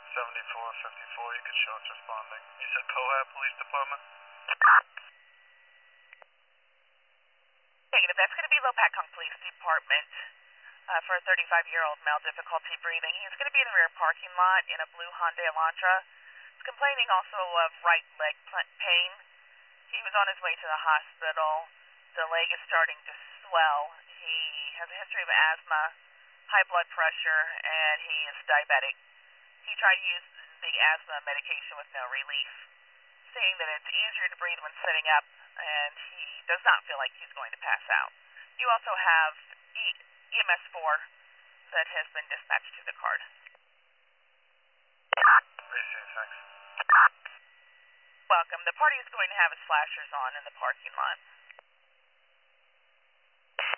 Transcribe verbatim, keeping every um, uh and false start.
seventy-four fifty-four, you can show us responding. You said Cohab Police Department? Negative, that's going to be Lopatcong Police Department uh, for a thirty-five-year-old male, difficulty breathing. He's going to be in the rear parking lot in a blue Hyundai Elantra. He's complaining also of right leg pain. He was on his way to the hospital. The leg is starting to swell. He has a history of asthma, high blood pressure, and he is diabetic. He tried to use the asthma medication with no relief, saying that it's easier to breathe when sitting up, and he does not feel like he's going to pass out. You also have e EMS four that has been dispatched to the card. Appreciate it, thanks. Welcome. The party is going to have its flashers on in the parking lot.